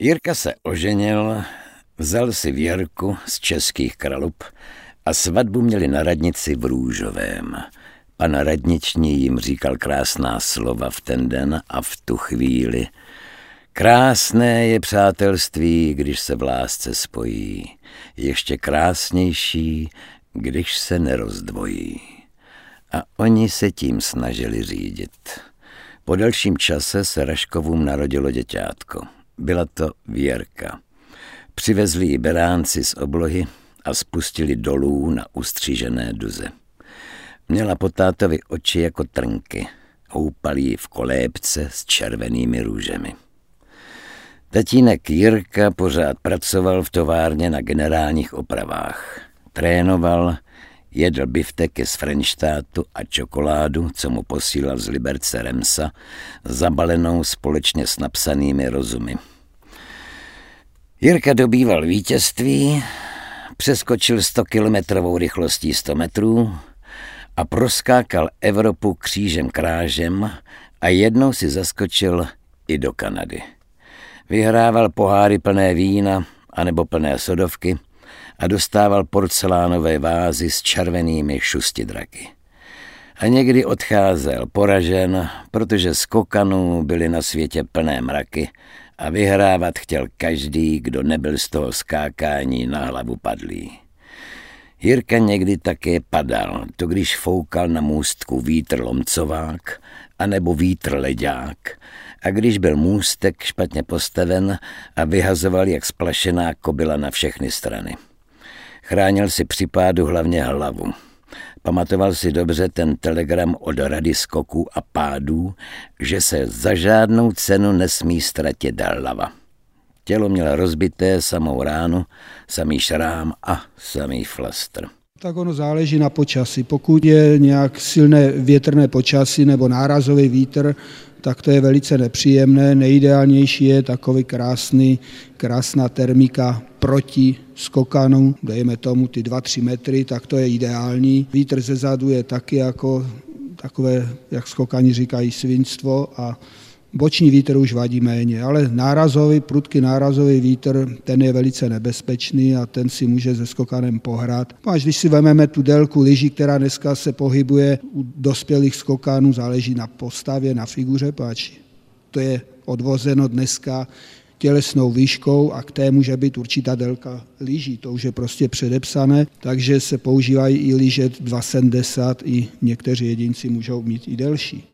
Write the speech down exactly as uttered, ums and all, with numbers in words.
Jirka se oženil, vzal si Věrku z Českých Kralup a svatbu měli na radnici v Růžovém. Pan radniční jim říkal krásná slova v ten den a v tu chvíli. Krásné je přátelství, když se v lásce spojí. Ještě krásnější, když se nerozdvojí. A oni se tím snažili řídit. Po delším čase se Raškovům narodilo děťátko. Byla to Věrka. Přivezli ji beránci z oblohy a spustili dolů na ustřížené duze. Měla po tátovi oči jako trnky. Houpal ji v kolébce s červenými růžemi. Tatínek Jirka pořád pracoval v továrně na generálních opravách. Trénoval, jedl bifteky z Frenštátu a čokoládu, co mu posílal z Liberce Remsa, zabalenou společně s napsanými rozumy. Jirka dobýval vítězství, přeskočil stokilometrovou rychlostí sto metrů a proskákal Evropu křížem krážem a jednou si zaskočil i do Kanady. Vyhrával poháry plné vína anebo plné sodovky a dostával porcelánové vázy s červenými šustidraky. A někdy odcházel poražen, protože skokanů byly na světě plné mraky a vyhrávat chtěl každý, kdo nebyl z toho skákání na hlavu padlý. Jirka někdy také padal, to když foukal na můstku vítr lomcovák anebo vítr leďák, a když byl můstek špatně postaven a vyhazoval jak splašená kobyla na všechny strany. Chránil si při pádu hlavně hlavu. Pamatoval si dobře ten telegram od Rady skoků a pádů, že se za žádnou cenu nesmí ztratit hlava. Tělo měl rozbité samou ránu, samý šrám a samý flastr. Tak ono záleží na počasí. Pokud je nějak silné větrné počasí nebo nárazový vítr, tak to je velice nepříjemné. Nejideálnější je takový krásný, krásná termika proti skokanu, dejme tomu ty dva tři metry, tak to je ideální. Vítr ze zadu je taky jako takové, jak skokani říkají, svinstvo a boční vítr už vadí méně, ale nárazový, prudký nárazový vítr, ten je velice nebezpečný a ten si může se skokanem pohrát. Až když si vezmeme tu délku lyží, která dneska se pohybuje u dospělých skokanů, záleží na postavě, na figuře, páč to je odvozeno dneska tělesnou výškou a k té může být určitá délka lyží, to už je prostě předepsané, takže se používají i lyže dva sedmdesát, i někteří jedinci můžou mít i delší.